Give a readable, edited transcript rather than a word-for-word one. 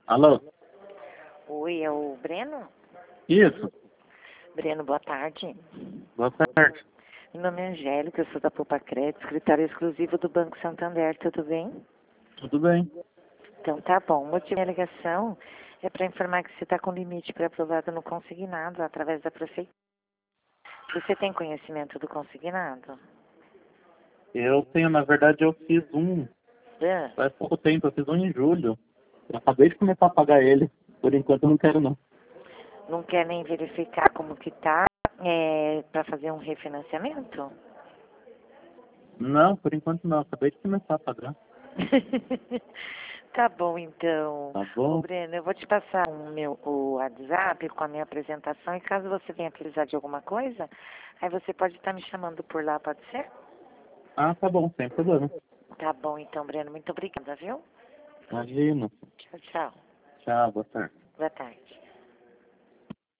Alô? Oi, é o Breno? Isso. Breno, boa tarde. Boa tarde. Meu nome é Angélica, eu sou da Poupa Crédito, escritório exclusivo do Banco Santander, tudo bem? Tudo bem? Então tá bom. O motivo da minha ligação é para informar que você está com limite pré-aprovado no consignado através da prefeitura. Você tem conhecimento do consignado? Eu tenho, na verdade, eu fiz um Ah, faz pouco tempo, eu fiz um em julho. Eu acabei de começar a pagar ele. Por enquanto eu não quero não. não quer nem verificar como que tá para fazer um refinanciamento? Não, por enquanto não. Acabei de começar a pagar. Tá bom, então. Tá Ô, bom? Breno, eu vou te passar o WhatsApp com a minha apresentação e caso você venha precisar de alguma coisa, aí você pode estar me chamando por lá, pode ser? Ah, tá bom, sem problema. Tá bom, então, Breno. Muito obrigada, viu? Imagina. Tchau, tchau. Tchau, boa tarde. Boa tarde.